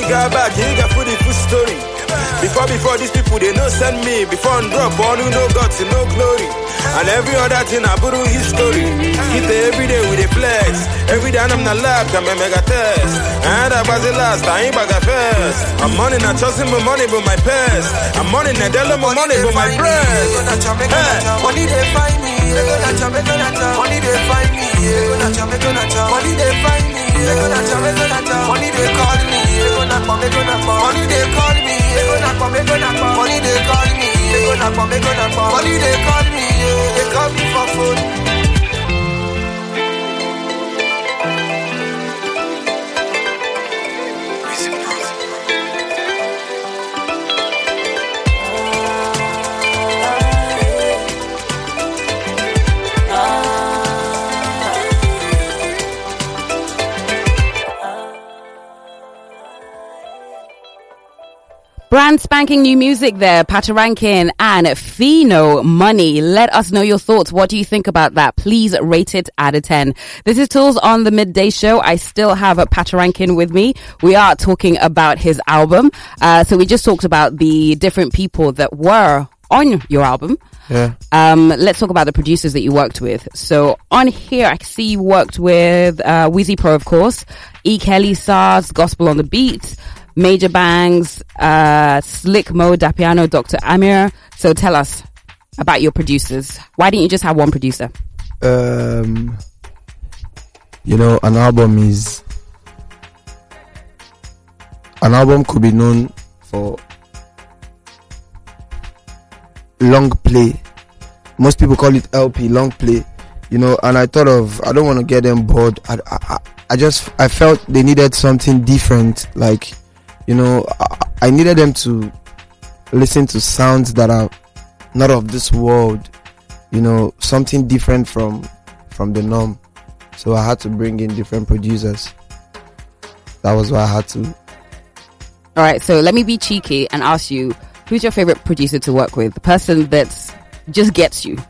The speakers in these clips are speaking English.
got back, he got for the full story. Before these people, they no send me. Before I'm drop, all who know God to no glory. And every other thing I put in history. Hit the everyday with a flex. Every day I'm not lapped, I'm a mega test. And I was the last, I ain't back at first. I'm money, not trusting my money, but my past. I'm money, not telling my money, but my bread. Money they find me, money they find me, money they find me, money they call me, money they call me, money they call me, money they call me, they call me for phone. Brand spanking new music there, Patoranking and Phyno Money. Let us know your thoughts. What do you think about that? Please rate it out of 10. This is Tools on the Midday Show. I still have Patoranking with me. We are talking about his album. So we just talked about the different people that were on your album. Yeah. Let's talk about the producers that you worked with. So on here, I see you worked with Weezy Pro, of course, E. Kelly, SARS, Gospel on the Beat, Major Bangs, Slick Mo, Dapiano, Dr. Amir. So tell us about your producers. Why didn't you just have one producer? You know, an album could be known for long play. Most people call it LP, long play. You know, and I thought I don't want to get them bored. I felt they needed something different. Like, you know, I needed them to listen to sounds that are not of this world. You know, something different from the norm. So I had to bring in different producers. That was why I had to. All right, so let me be cheeky and ask you, who's your favorite producer to work with? The person that just gets you.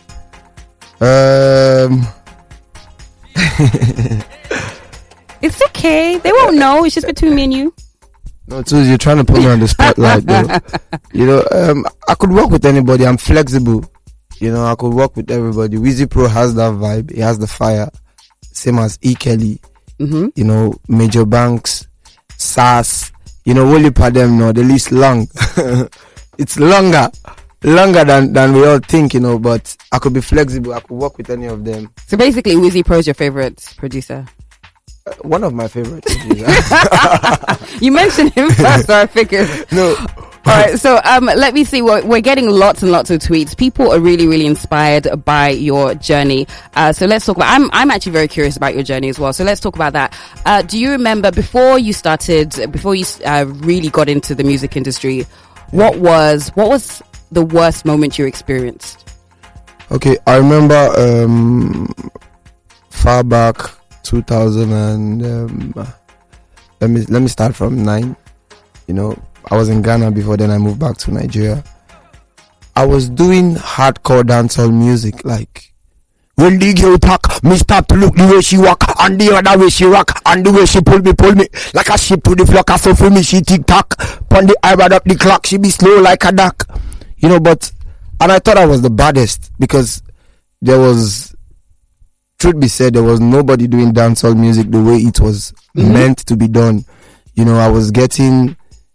It's okay. They won't know. It's just between me and you. No, Tools, you're trying to put me on the spotlight, though. You know, I could work with anybody. I'm flexible. You know, I could work with everybody. Weezy Pro has that vibe. He has the fire. Same as E. Kelly. Mm-hmm. You know, Major Banks, SARS. You know, Wally Padem, no, the list long. It's longer than we all think, you know, but I could be flexible. I could work with any of them. So basically, Weezy Pro is your favorite producer? One of my favorites. You mentioned him first, so I figured. No. All right, so let me see. We're getting lots and lots of tweets. People are really, really inspired by your journey. So let's talk about. I'm actually very curious about your journey as well. So let's talk about that. Do you remember before you really got into the music industry? What was the worst moment you experienced? Okay, I remember far back 2000 and let me start from 9. You know, I was in Ghana before, then I moved back to Nigeria. I was doing hardcore dancehall music, like when the girl talk, me start to look the way she walk, and the other way she rock, and the way she pull me like a ship to the flock. So for me, she tick tock, pon the eye right up the clock, she be slow like a duck. You know, and I thought I was the baddest because there was, truth be said, there was nobody doing dancehall music the way it was meant to be done. You know, I was getting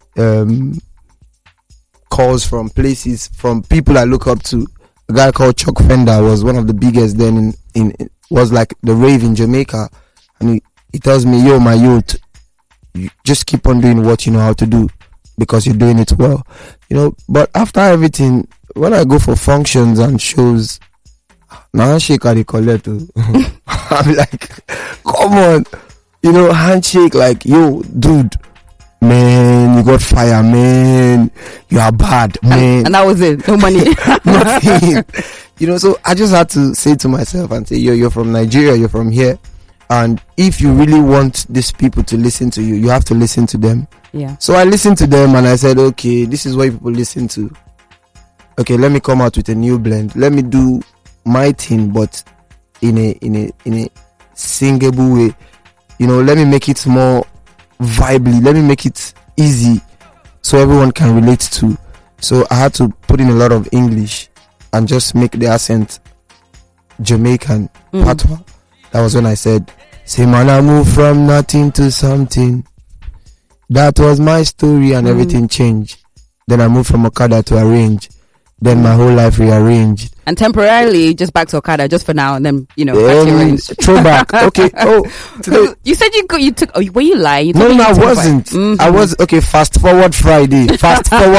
calls from places, from people I look up to. A guy called Chuck Fender was one of the biggest then was like the rave in Jamaica, and he tells me, yo, my youth, you just keep on doing what you know how to do because you're doing it well. You know, but after everything, when I go for functions and shows, now handshake at the collector. I'm like, come on, you know, handshake, like, yo, dude, man, you got fire, man, you are bad, man. And that was it, no money. Nothing. You know, so I just had to say to myself and say, yo, you're from Nigeria, you're from here, and if you really want these people to listen to you, you have to listen to them. Yeah. So I listened to them and I said, okay, this is what people listen to. Okay, let me come out with a new blend. Let me do my thing, but in a singable way. You know, let me make it more vibely. Let me make it easy so everyone can relate to. So I had to put in a lot of English and just make the accent Jamaican, patois. That was when I said, say man, I moved from nothing to something. That was my story, and everything changed. Then I moved from Okada to Arrange. Then my whole life rearranged. And temporarily, just back to Okada, just for now, and then, back to Arrange. Throwback. Okay. Oh, today. You said you took, were you lying? No, I wasn't. I was, okay, fast forward Friday. Okay,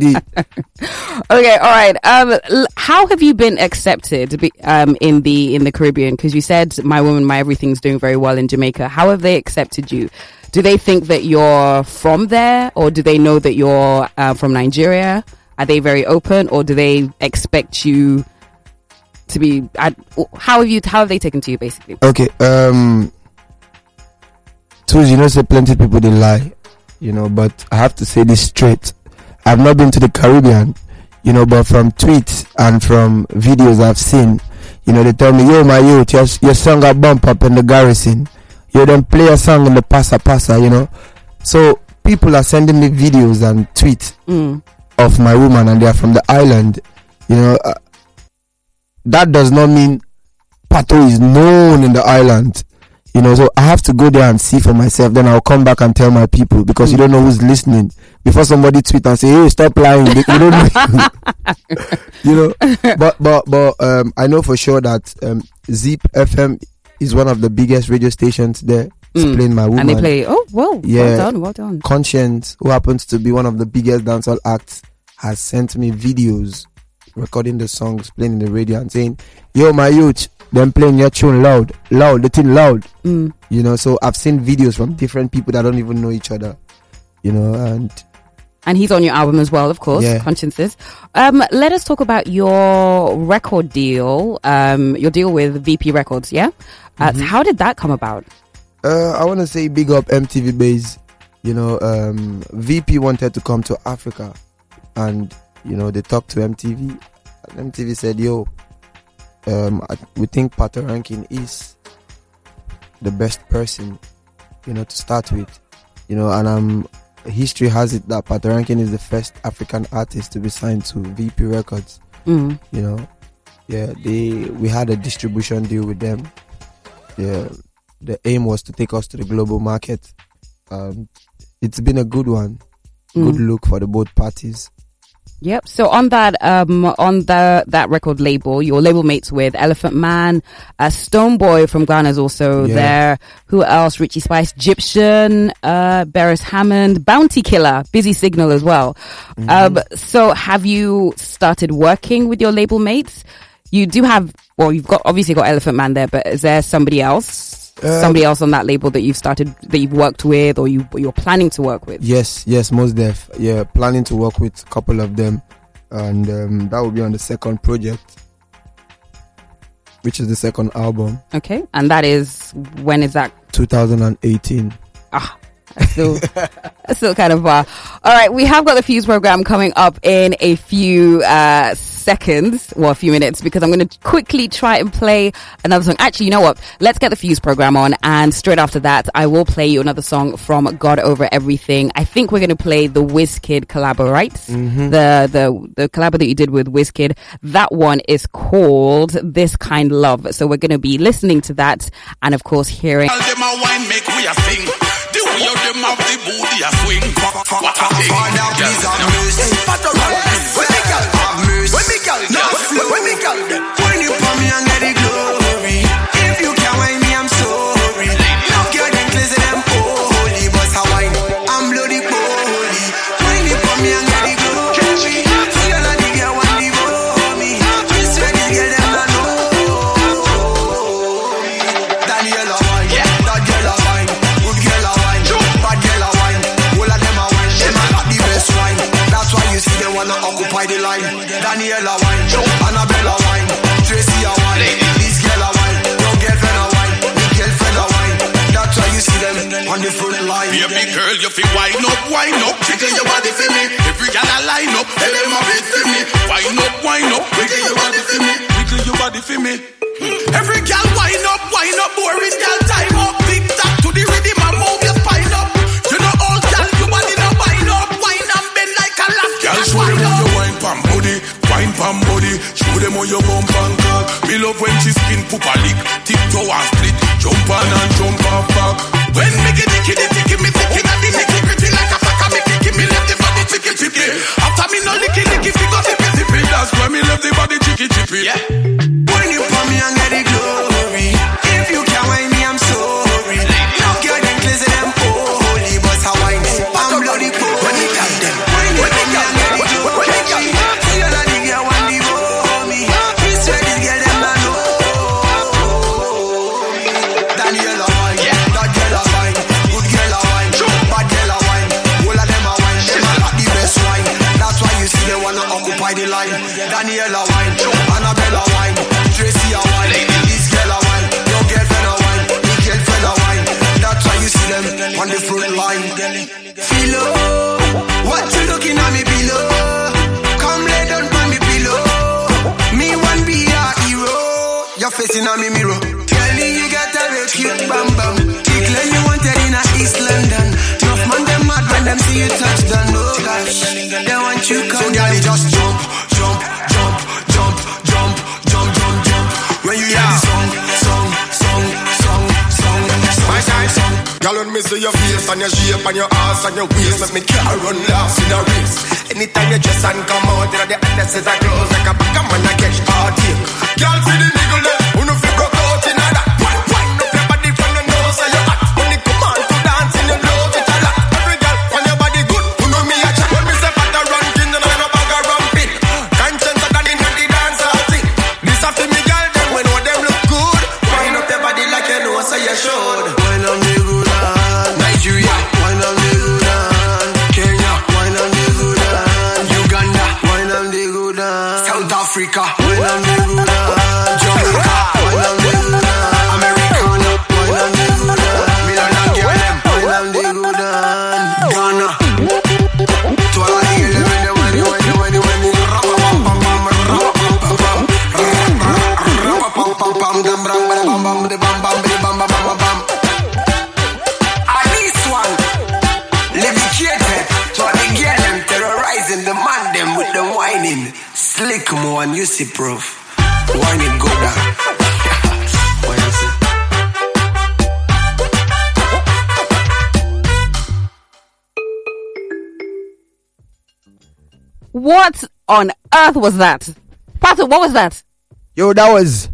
all right. How have you been accepted in the Caribbean? Because you said My Woman, My Everything's doing very well in Jamaica. How have they accepted you? Do they think that you're from there, or do they know that you're from Nigeria? Are they very open, or do they expect you to be? How have they taken to you, basically? Okay. Tools, say plenty of people they lie, but I have to say this straight. I've not been to the Caribbean, but from tweets and from videos I've seen, they tell me, yo, my youth, your song got bump up in the Garrison. You then play a song in the Passa, So people are sending me videos and tweets of My Woman, and they are from the island. That does not mean Pato is known in the island. So I have to go there and see for myself. Then I'll come back and tell my people, because you don't know who's listening. Before somebody tweet and say, hey, stop lying. You don't know. But I know for sure that Zip FM is one of the biggest radio stations there. Playing My Woman. And they play, well done. Conscience, who happens to be one of the biggest dancehall acts, has sent me videos recording the songs, playing in the radio and saying, yo, my youth, them playing your tune loud, the thing loud. So I've seen videos from different people that don't even know each other, and he's on your album as well, of course, Consciences. Let us talk about your record deal, your deal with VP Records, yeah? How did that come about? I want to say big up MTV Base. VP wanted to come to Africa, and they talked to MTV, and MTV said, yo, we think Pato Rankin is the best person, to start with, and history has it that Pato Rankin is the first African artist to be signed to VP Records. We had a distribution deal with them. The aim was to take us to the global market. It's been a good one. Good look for the both parties. Yep. So on that that record label, your label mates with Elephant Man, Stonebwoy from Ghana is also there. Who else? Richie Spice, Egyptian, Beres Hammond, Bounty Killer, Busy Signal as well. So have you started working with your label mates? You do have, you've obviously got Elephant Man there, but is there somebody else? Somebody else on that label that you've worked with, or you're planning to work with? Yes, most def. Yeah, planning to work with a couple of them, and that will be on the second project, which is the second album. Okay, and that is, when is that? 2018. Still kind of far. All right, we have got the Fuse program coming up in a few seconds, a few minutes, because I'm going to quickly try and play another song. Actually, you know what? Let's get the Fuse program on, and straight after that, I will play you another song from God Over Everything. I think we're going to play the Wizkid collabo, right? The collabo that you did with Wizkid. That one is called This Kind Love. So we're going to be listening to that, and of course hearing. The way of them have the booty a swing. What a thing. Please have mercy. When me girl have mercy. When me girl when you pour me and get the glory. If you can't wine me, I'm sorry. Love your necklace and them holy. But how wine, I'm bloody holy. When you pour me and get the glory. Feel like the girl want to for me. This way the girl them not know. Daniela wine, that girl a wine. Good girl a wine. Bad girl a wine, all of them a wine. Them a got the best wine. That's why you see them wanna occupy the line. Daniela wine, Annabella wine, Tracy a wine, this girl a wine, your girlfriend a wine, the girlfriend a wine. That's why you see them on the front line. Baby girl, you feel wine up, jiggle your body for me. Every girl a line up, tell them a bit for me. Wine up, wiggle your body for me, wiggle your body for me. Every girl wine up, boring girl time up, big tap to the rhythm and move your spine up. love when she skin poop a lick. Tiptoe and split, jump on and jump off back. When me get the ticky, me thinking at the nicky gritty like a fucker, me kicky, me left the body chicky. After me no licky, figure tippy. That's why me left the body chicky. Yeah. When you for me and get the glory. If you can't wine me, I'm sorry. No girl them crazy, them holy, but I wine I'm bloody poor. When you got them, when you for me and get the glory. See all of the girl want the me. This way this girl them not know. Daniela wine, that girl a wine, good girl a wine, bad girl a wine. All of them a wine, them a got the best wine. That's why you see they wanna occupy the line. Daniela wine, Annabella wine, Tracy a wine, this girl a wine, your girlfriend a wine, me girlfriend a wine. That's why you see them on the front line. Philo, what you looking at me below? Come lay down on me pillow. Me want be a hero. You're facing on me mirror. Tell me you got a real cute bam bam. Tickler you wanted in a East London. Enough man them mad when them see you touch down. No gosh, they want you come. So girl you just jump. When you hear the song. My song. Girl, when me see your face and your shape and your ass and your waist, make me can't run last in a race. Anytime you dress and come out, you know the undersets are closed like a back of man I catch heartache. Girl, see the niggle there, who no fit broke out in that. Wind up your body from your nose and your hat. When it come on to dance in your blood, it a lot. Every girl from your body good, who know me a chat. When me say fat a ranking, you know I'm a bag of ramping. Conscience a done in the dance all thing. This a for me girl, them we know them look good. Wind up your body like you know so you should. Wine on the good hand, Nigeria. Wine on the good hand, Kenya. Wine on the good hand, Uganda. Wine on the good hand, South Africa. Wine on the good hand, Jamaica. Wine on the good hand, Americana. Wine on the good hand, Milan and Girl. Wine on the good hand, Ghana. To all the girls when they Slick more and you see proof. Wine it go down. What you see? What on earth was that? Pato, what was that? Yo, that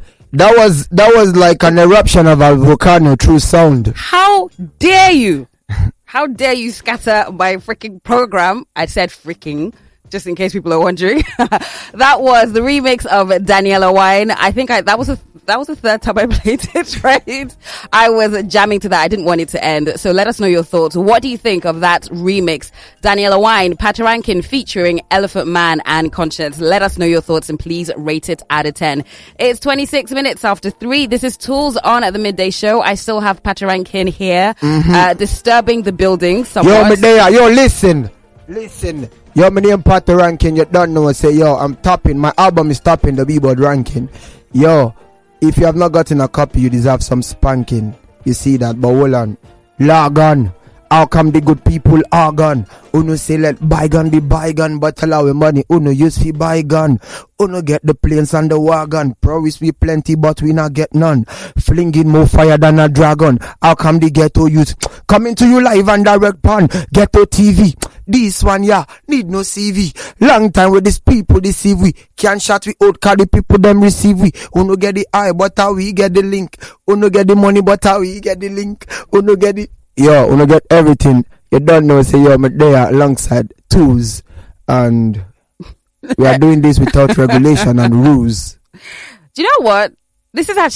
was like an eruption of a volcano through sound. How dare you? How dare you scatter my freaking program? I said freaking, just in case people are wondering. That was the remix of Daniela Wine. I think that was the third time I played it, right? I was jamming to that. I didn't want it to end. So let us know your thoughts. What do you think of that remix? Daniela Wine, Patoranking featuring Elephant Man and Conscience. Let us know your thoughts and please rate it out of 10. It's 26 minutes after 3. This is Tools on at the midday show. I still have Patoranking here, disturbing the building somewhat. Yo, listen. Yo, my name Patoranking. You don't know. Say, yo, I'm topping. My album is topping the Billboard ranking. Yo, if you have not gotten a copy, you deserve some spanking. You see that? But hold on. Log on. How come the good people are gone? Uno say let bygone be bygone, but allow money. Uno use fi bygone. Uno get the planes and the wagon. Promise we plenty, but we not get none. Flinging more fire than a dragon. How come the ghetto youth coming to you live and direct pan? Ghetto TV. This one, yeah, need no CV. Long time with these people deceive we. Can't shot we out, carry people them receive we. Uno get the eye, but how we get the link. Uno get the money, but how we get the link. Uno get the... Yo, uno get everything. You don't know, say, yo, I'm there alongside Tools. And we are doing this without regulation and rules. Do you know what? This is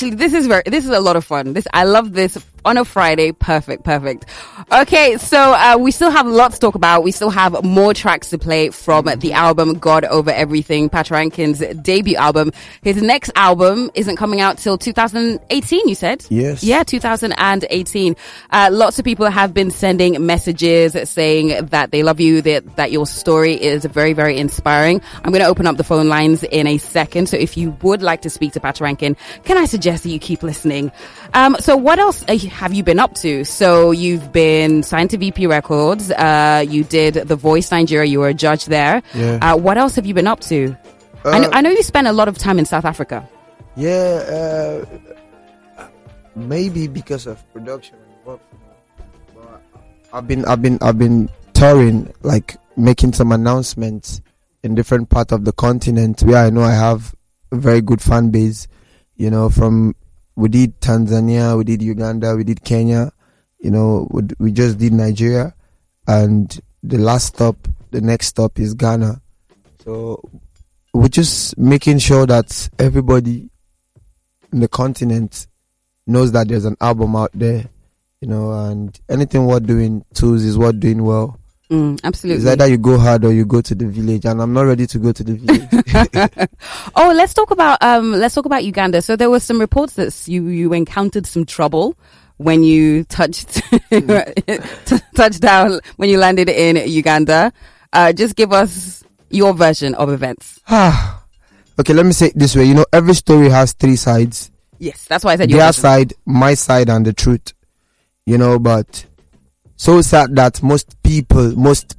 a lot of fun. I love this on a Friday. Perfect. Okay, so we still have lots to talk about. We still have more tracks to play from the album God Over Everything, Patoranking's debut album. His next album isn't coming out till 2018, you said? Yes. Yeah, 2018. Lots of people have been sending messages saying that they love you, that your story is very, very inspiring. I'm going to open up the phone lines in a second. So if you would like to speak to Patoranking, can I suggest that you keep listening? So what else have you been up to? So you've been signed to VP Records. You did The Voice Nigeria. You were a judge there. Yeah. What else have you been up to? I know you spent a lot of time in South Africa. Yeah, maybe because of production and work. But I've been touring, like making some announcements in different parts of the continent where I know I have a very good fan base. You know, we did Tanzania, we did Uganda, we did Kenya. You know, we just did Nigeria, and the next stop is Ghana. So we're just making sure that everybody in the continent knows that there's an album out there, you know, and anything we're doing, Tools, is worth doing well. Absolutely. It's either you go hard or you go to the village, and I'm not ready to go to the village. Oh, let's talk about Uganda. So there were some reports that you encountered some trouble when you touched down, when you landed in Uganda. Just give us your version of events. Okay, let me say it this way. You know, every story has three sides. Yes, that's why I said your their version. side, my side, and the truth. You know, but so sad that most people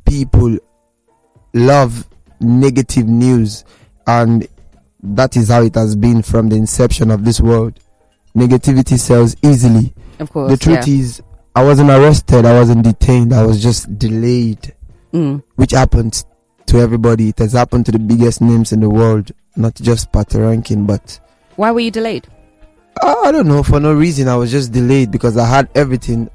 love negative news, and that is how it has been from the inception of this world. Negativity sells easily. Of course. The truth is, I wasn't arrested, I wasn't detained, I was just delayed. Which happens to everybody. It has happened to the biggest names in the world, not just Patoranking, but... Why were you delayed? I don't know, for no reason. I was just delayed because I had everything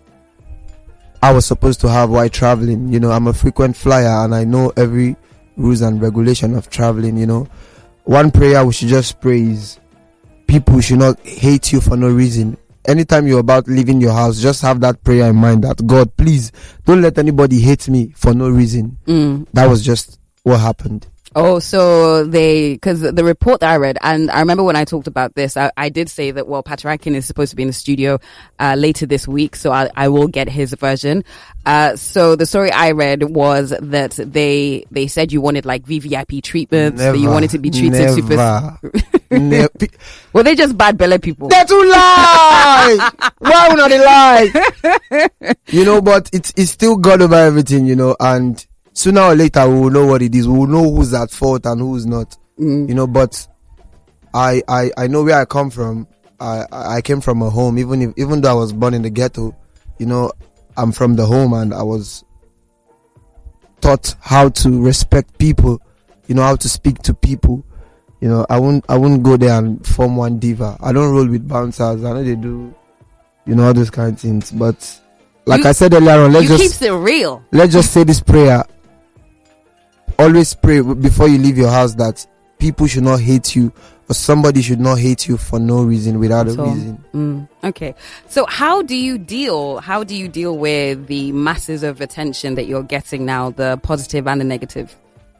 I was supposed to have while traveling. You know, I'm a frequent flyer and I know every rules and regulation of traveling, you know. One prayer we should just pray is people should not hate you for no reason. Anytime you're about leaving your house, just have that prayer in mind that, God, please don't let anybody hate me for no reason. That was just what happened. Oh, so because the report that I read, and I remember when I talked about this, I did say that, well, Patoranking is supposed to be in the studio later this week, so I will get his version. So the story I read was that they said you wanted like VVIP treatments, that you wanted to be treated super. Well, they just bad belly people. That's a lie. Why would not they lie? You know, but it's still God over everything, you know, and sooner or later we will know what it is. We will know who's at fault and who's not. You know, but I know where I come from. I came from a home, even though I was born in the ghetto, you know, I'm from the home, and I was taught how to respect people, you know, how to speak to people. You know, I wouldn't go there and form one diva. I don't roll with bouncers. I know they do, you know, all those kind of things. But like I said earlier on, keeps it real. Let's just say this prayer. Always pray before you leave your house that people should not hate you, or somebody should not hate you for no reason, without a reason. Okay. So how do you deal with the masses of attention that you're getting now, the positive and the negative?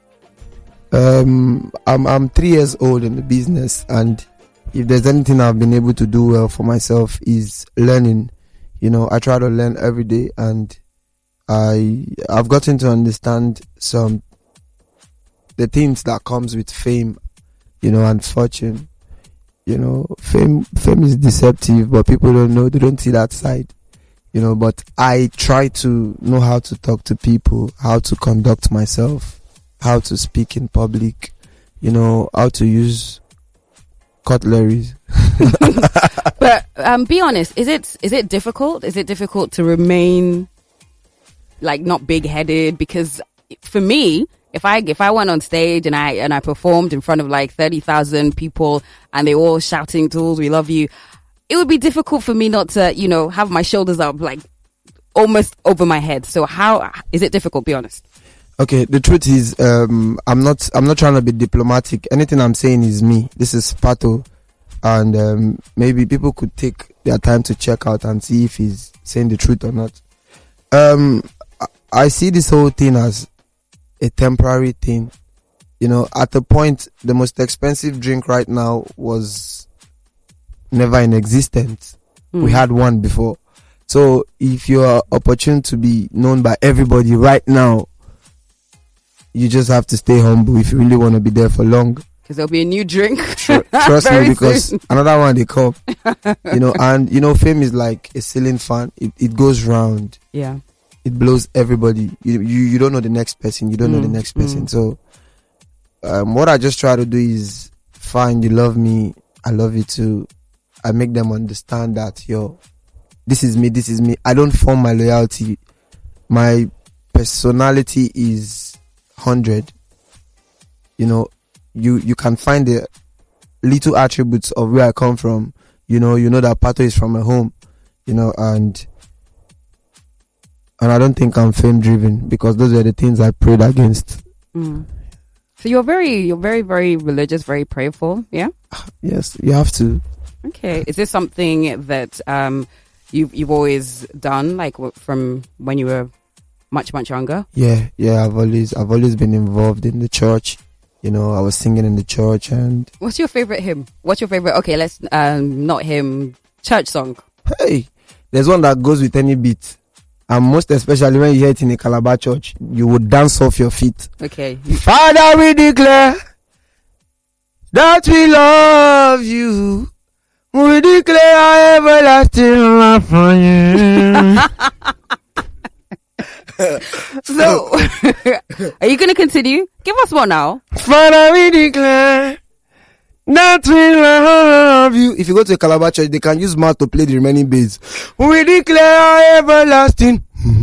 I'm 3 years old in the business, and if there's anything I've been able to do well for myself is learning. You know, I try to learn every day, and I've gotten to understand the things that comes with fame, you know, and fortune. You know, fame is deceptive, but people don't know, they don't see that side. You know, but I try to know how to talk to people, how to conduct myself, how to speak in public, you know, how to use cutleries. But be honest, is it difficult? Is it difficult to remain like not big-headed? Because for me, if I went on stage and I performed in front of like 30,000 people and they all shouting, "Tools, we love you," it would be difficult for me not to, you know, have my shoulders up like almost over my head. So how is it difficult? Be honest. Okay, the truth is, I'm not trying to be diplomatic. Anything I'm saying is me. This is Pato, and maybe people could take their time to check out and see if he's saying the truth or not. I see this whole thing as a temporary thing. You know, at the point, the most expensive drink right now was never in existence. We had one before. So if you're opportune to be known by everybody right now, you just have to stay humble if you really want to be there for long. Because there'll be a new drink. Trust me, because another one they come. You know, and you know, fame is like a ceiling fan. It goes round. Yeah. It blows everybody. You don't know the next person. You don't know the next person. So what I just try to do is, fine, you love me, I love you too. I make them understand that, yo, this is me. I don't form my loyalty. My personality is 100. You know, you can find the little attributes of where I come from. You know that Pato is from a home, you know, and I don't think I'm fame driven, because those are the things I prayed against. So you're very, very religious, very prayerful, yeah? Yes, you have to. Okay. Is this something that you've always done, like from when you were much younger? Yeah. I've always been involved in the church. You know, I was singing in the church. And what's your favorite hymn? What's your favorite? Okay, let's not hymn, church song. Hey, there's one that goes with any beat. And most especially when you hear it in a Calabar church, you would dance off your feet. Okay. Father, we declare that we love you. We declare our everlasting love for you. So, are you going to continue? Give us one now. Father, we declare that we love you. If you go to a Calabar church, they can use mouth to play the remaining bass. We declare our everlasting.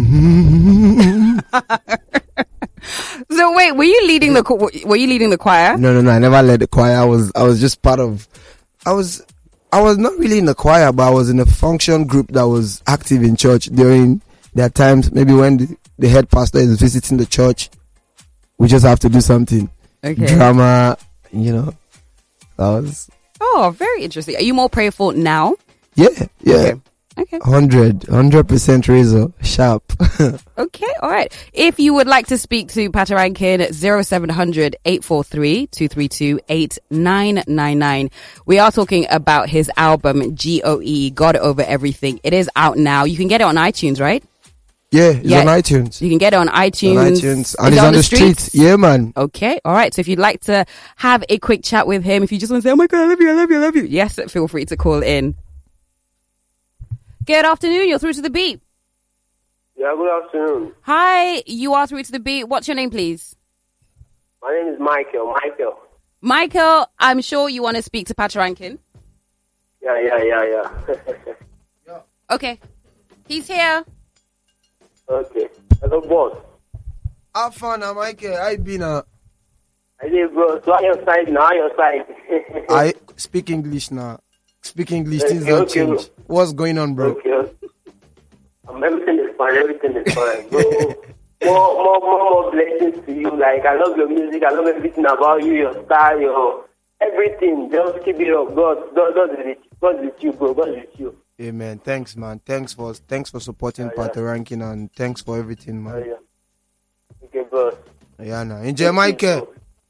So wait, were you leading the choir? No, I never led the choir. I was just part of. I was not really in the choir, but I was in a function group that was active in church during their times. Maybe when the head pastor is visiting the church, we just have to do something. Okay. Drama, you know. That was. Oh, very interesting. Are you more prayerful now? Yeah. Okay. 100% razor sharp. Okay, all right. If you would like to speak to Patoranking, 0700 843 232 8999. We are talking about his album GOE, God Over Everything. It is out now. You can get it on iTunes, right? Yeah, it's on iTunes. You can get it on iTunes. And it's on the streets. Yeah, man. Okay, all right. So if you'd like to have a quick chat with him, if you just want to say, oh my God, I love you. Yes, feel free to call in. Good afternoon. You're through to the beat. Yeah, good afternoon. Hi, you are through to the beat. What's your name, please? My name is Michael. Michael, I'm sure you want to speak to Patoranking. Yeah. Okay. He's here. Okay. Hello, boss. Have fun, Michael. I been I did, bro. So on your side now, I speak English now. Speak English, things don't change. What's going on, bro? Okay. Everything is fine, bro. more blessings to you. Like, I love your music, I love everything about you, your style, your everything. Just keep it up. God is with you, bro. God is with you. Amen. Thanks, man. Thanks for supporting Patoranking, and thanks for everything, man. Okay, bro. Yeah, nah. Enjoy, Michael.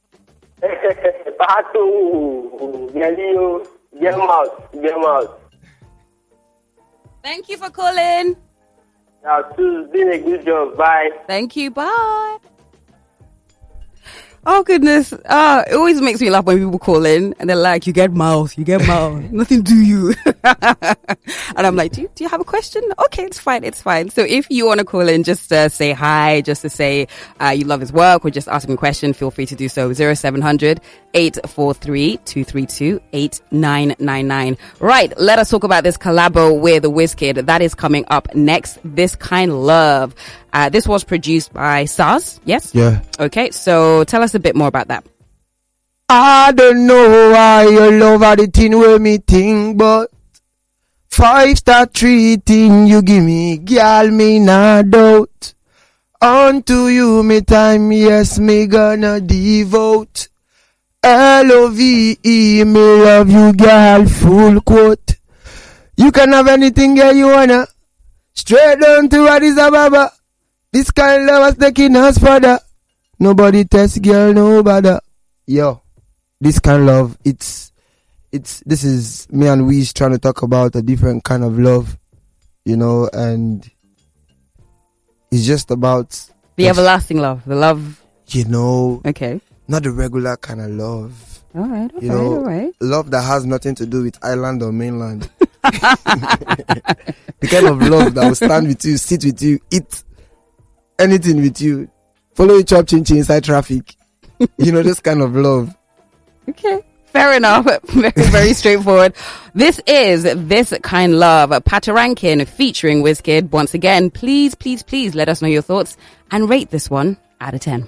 Pato, get him out. Thank you for calling. Yeah, it's been a good job. Bye. Thank you. Bye. Oh, goodness. It always makes me laugh when people call in and they're like, you get mouth. Nothing do you. And I'm like, do you have a question? Okay, it's fine. So if you want to call in, just say hi, just to say you love his work, or just ask him a question, feel free to do so. 0700 843 232 8999. Right, let us talk about this collabo with Wizkid. That is coming up next. This Kind Love. This was produced by SARS, yes? Yeah. Okay, so tell us a bit more about that. I don't know why you love everything with me think, but 5-star treating you give me, girl, me not doubt. Unto you, me time, yes, me gonna devote. LOVE, me love you, girl, full quote. You can have anything, girl, you wanna. Straight down to Addis Ababa. This kind of love was taking us further. Nobody test, girl, nobody. Yo, this kind of love, this is me and Wiz trying to talk about a different kind of love, you know, and it's just about the everlasting love, the love, you know. Okay. Not the regular kind of love. All right. All right. Love that has nothing to do with island or mainland. The kind of love that will stand with you, sit with you, eat anything with you, follow you chop chin inside traffic. You know, this kind of love. Okay. Fair enough. Very, very straightforward. This is This Kind Love, Patoranking featuring Wizkid. Once again, please let us know your thoughts and rate this one out of 10.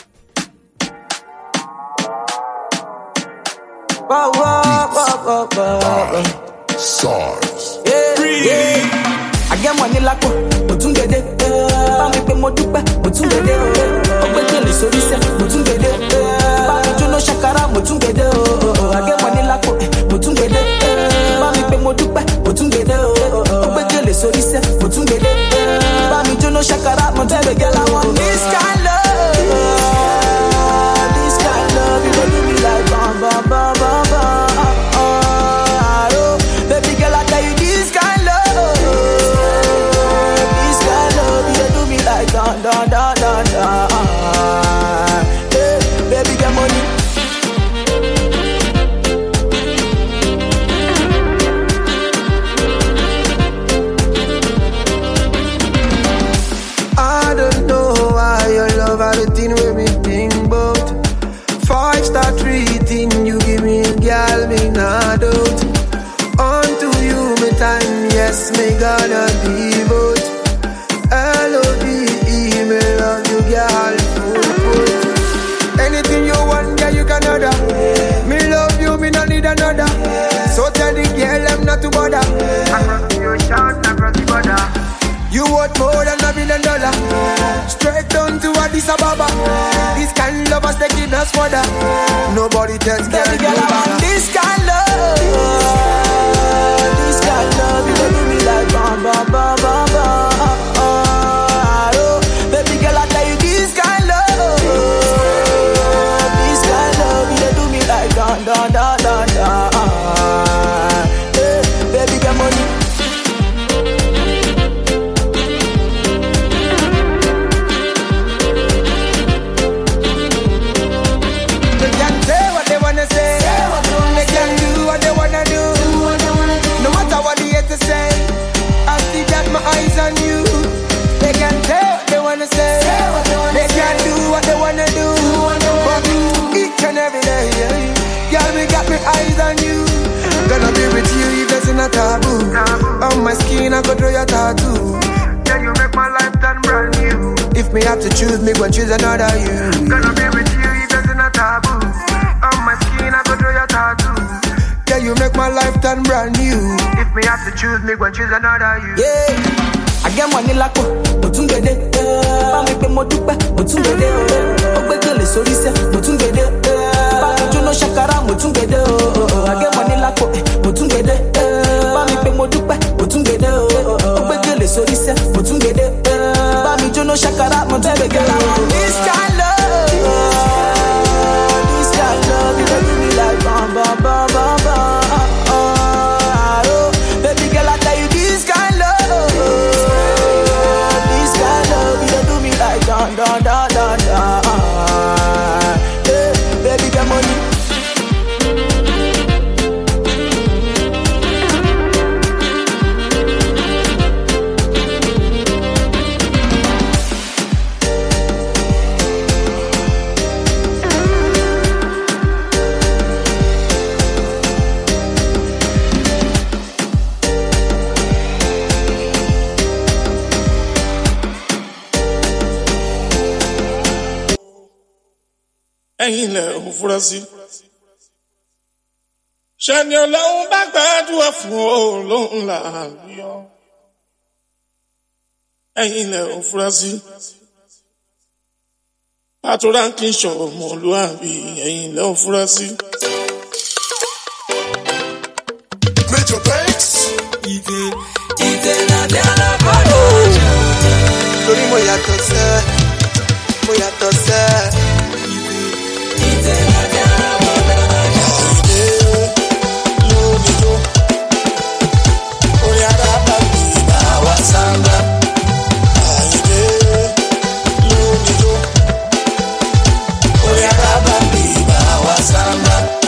SARS. I get money like Mutungede. Bami pe mo dupe Mutungede. Ogbekele sori se Mutungede. Bami jono shakara Mutungede. I get money like Mutungede. Bami pe mo dupe Mutungede. Ogbekele sori se Mutungede. Bami jono shakara Mutungede. Girl, I want this kind love. This kind love. You don't do me like bam bam bam bam bam. Baby girl, I tell you this kind love. Da da da da da. Hey, baby, get money. I don't know why your love had a thing with me think about 5-star treating you give me, girl, me not out. Unto you, me time, yes, me gonna devote. L-O-V-E, me love you, girl. Anything you want, girl, you can order. Me love you, me not need another. So tell the girl I'm not to bother. Across the ocean, across the border. You want more than $1 billion. Straight down to Addis Ababa. This kind of love is taking us further. Nobody tells girl, I want this kind love. This kind love, you don't do me like bam bam bam bam bam. Baby girl, I tell you this kind love. This kind love, you don't do me like da da da da da. Hey, baby, get money. They can say what they wanna say. They can do what they wanna do. No matter what they have to say, I see that my eyes on you. They can say what they wanna say. They can do what they wanna do. But each and every day, girl, me got my eyes on you. Gonna be with you if there's not taboo. On my skin, I could draw your tattoo. Yeah, you make my life done brand new. If me have to choose, me go choose another you. Gonna be with you if there's not taboo. On my skin, I could draw your tattoo. Yeah, you make my life done brand new. If me have to choose, me go choose another you. Yeah. I get money like Mutungede. Bami pe mo dupe Mutungede. Ogbekele sori se Mutungede. Bami jono shakara Mutungede. I get money like Mutungede. Bami pe mo dupe Mutungede. Ogbekele sori se Mutungede. Bami jono shakara Mutungede. Girl, I want this kind love. This kind love, you don't do me like bam bam bam bam bam. Baby girl, I tell you this kind love. Da da da da da. Hey, baby, get money. Ẹ̀yin lẹ ò fura sí. Ṣẹ́ni Ọlọ́run bá gbàdúrà fún Ọlọ́run làbíọ́. Ẹ̀yin lẹ ò fura sí. Patoranking ṣọmọlúàbí, ẹ̀yin lẹ ò fura sí. Major Banks. Ìdè nàdé alábàárò. Torí mo yàtọ̀ sẹ́, mo yàtọ̀ sẹ́. Samba.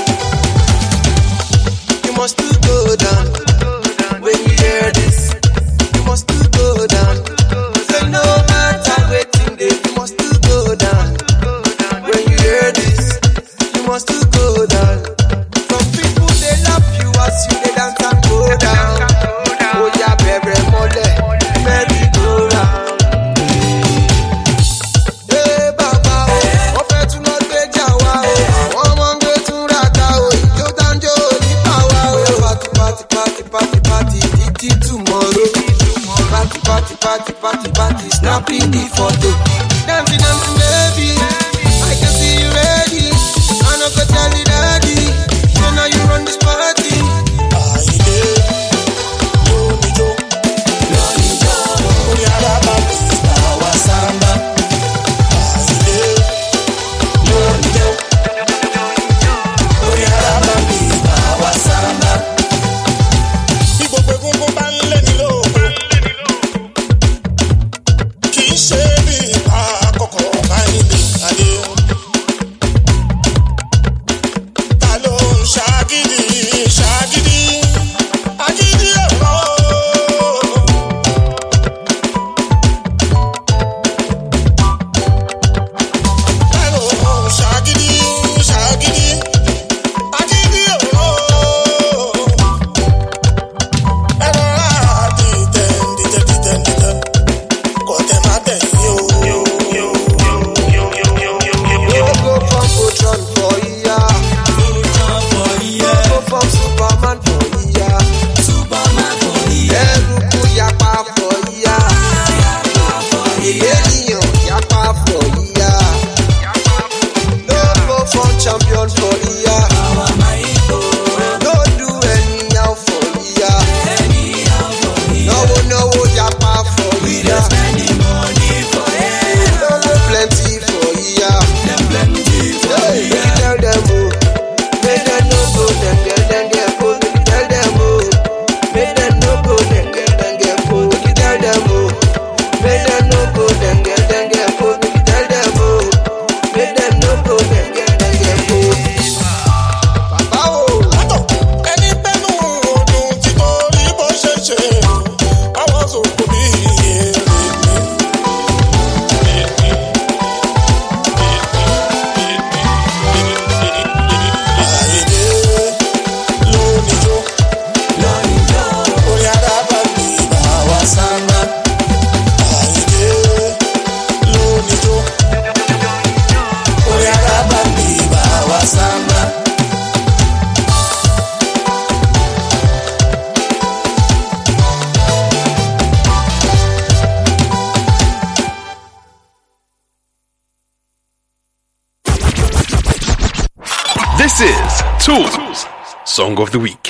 This is Tools Song of the Week.